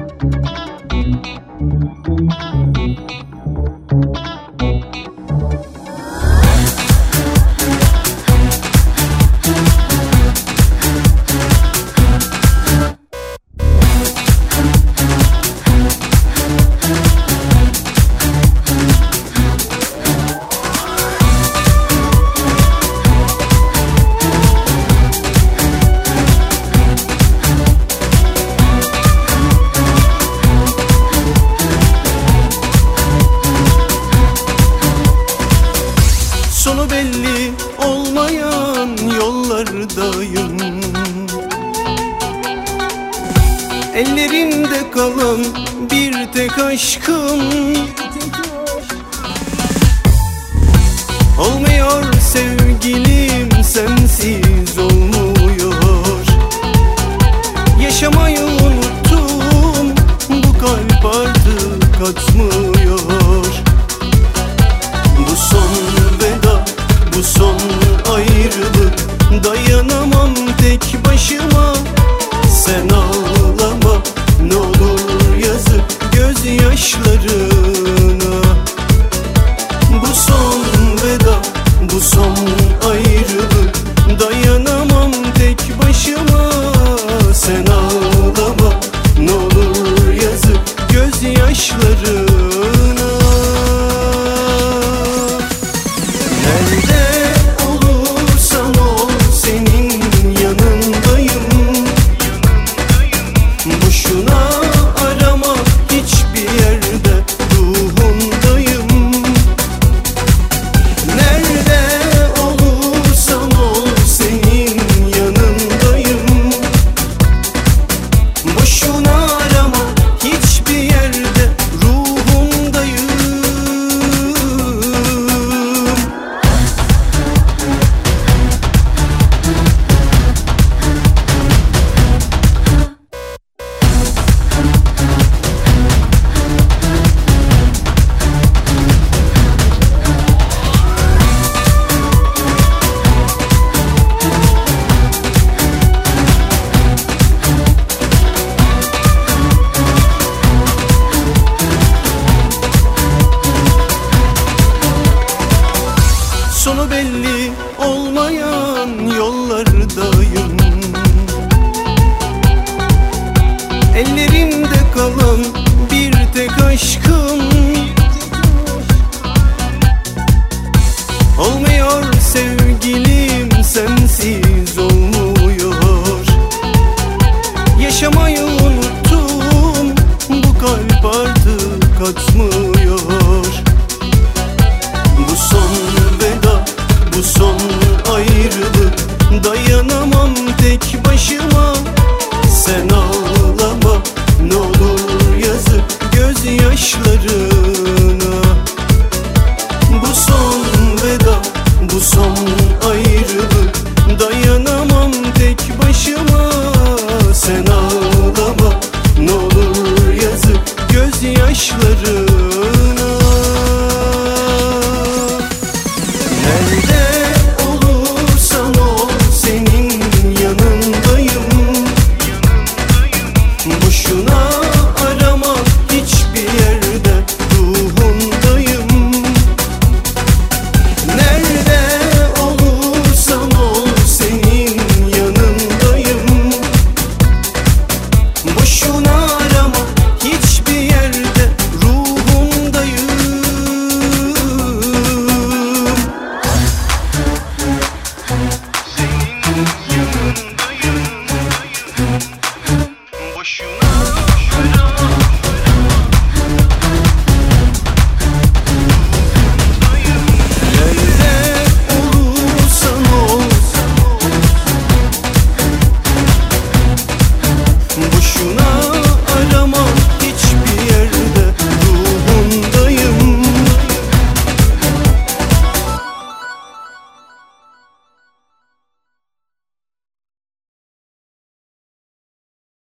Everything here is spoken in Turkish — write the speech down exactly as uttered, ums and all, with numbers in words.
Sonu belli olmayan yollardayım. Ellerimde kalan bir tek aşkım olmuyor sevgilim, sensiz olmuyor. Yaşamayı unuttum, bu kalp artık atmıyor. Bu son veda, bu son ayrılık, dayanamam tek başıma. Sen ağlama ne olur, yazık gözyaşlarına. Bu son veda, bu son ayrılık, dayanamam tek başıma. Sen ağlama ne olur, yazık gözyaşlarına. Sonu belli olmayan yollardayım. Ellerimde kalan bir tek aşkım olmuyor sevgilim, sensiz olmuyor. Yaşamayı unuttum, bu kalp artık atmıyor. Bu son veda, bu son ayrılık, dayanamam tek başıma. Sen ağlama ne olur, yazık gözyaşlarına. Bu son veda, bu son ayrılık, dayanamam tek başıma. Sen ağlama ne olur, yazık gözyaşlarına. Boşuna arama hiçbir yerde, ruhundayım. Nerede olursan ol, senin yanındayım. Boşuna